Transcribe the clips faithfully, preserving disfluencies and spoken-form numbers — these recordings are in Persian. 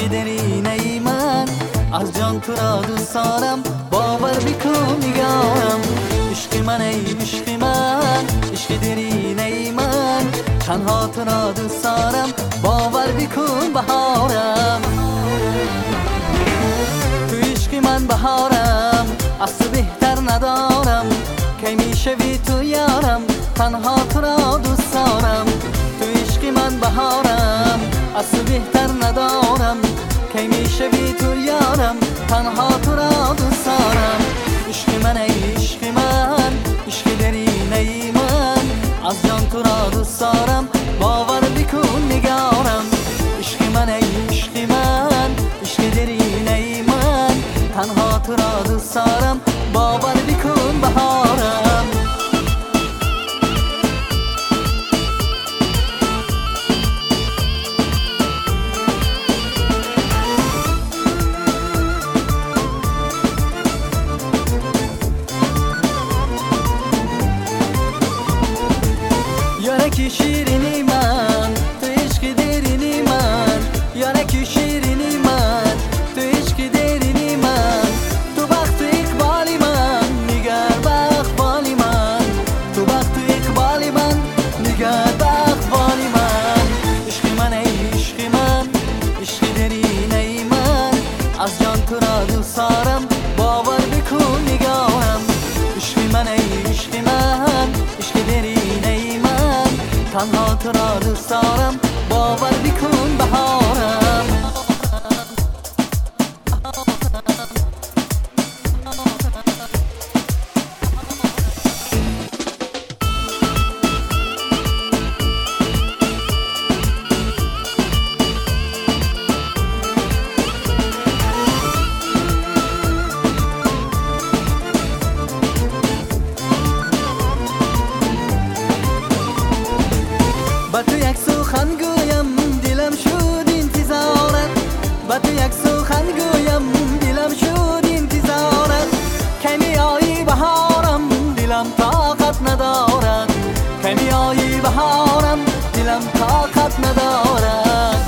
عشق درینه ای من، از جان تو را دوست دارم، باور بکن نگارم. عشق من ای عشق من، عشق درینه ای من، تنها تو را دوست دارم، باور بکن بهارم. تو عشق من بهارم، از تو بهتر ندارم، کی میشوی تو یارم، تنها تو را دوست دارم. تو عشق من بهارم، از تو بهتر ندارم، کی میشوی تو یارم، تنها تو را دوست دارم. عشق من ای عشق من، عشق درینه ای من، از جان تو را دوست دارم، باور بکن نگارم. عشق من ای عشق من، عشق درینه ای من، تنها تو را دوست دارم، باور بکن بهارم. یارکی شیرینی من، تو عشق درینی من، یارکی شیرینی من، تو عشق درینی من، تو بخت و اقبالی من، نگر به اقبالی من، تو بخت و اقبالی من، نگر به اقبالی من. عشق من ای عشق من، عشق درینه ای من، از جان تو را دوست دارم، باور بکن نگارم. عشق من ای عشق من، عشق درینه ای من، تنها تو را دوست دارم، باور بکن بهارم. با تو یک سخن گویم دلم شد انتظارت، با تو یک سخن گویم دلم شد انتظارت، کمی آیی بهارم دلم طاقت ندارد، کمی آیی بهارم دلم طاقت ندارد.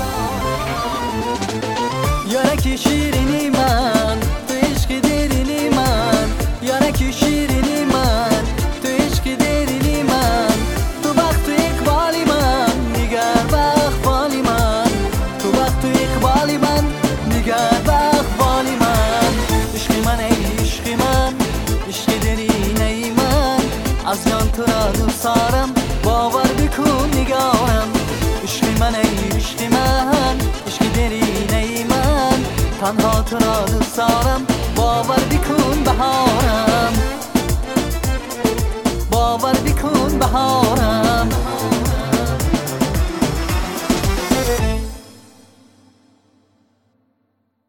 یارکی شیرینی من، تو عشق درینی من، یارکی شیرینی من، تو عشق درینی من، تو بخت و اقبالی من، نگر به اقبالی من، تو بخت و اقبالی من، نگر به اقبالی من. عشق من ای عشق من، عشق درینه ای من، از جان تو را دوست دارم، باور بکن نگارم. عشق من ای عشق من، عشق درینه ای من، تنها تو را دوست دارم، باور بکن بهارم، باور بکن بهارم.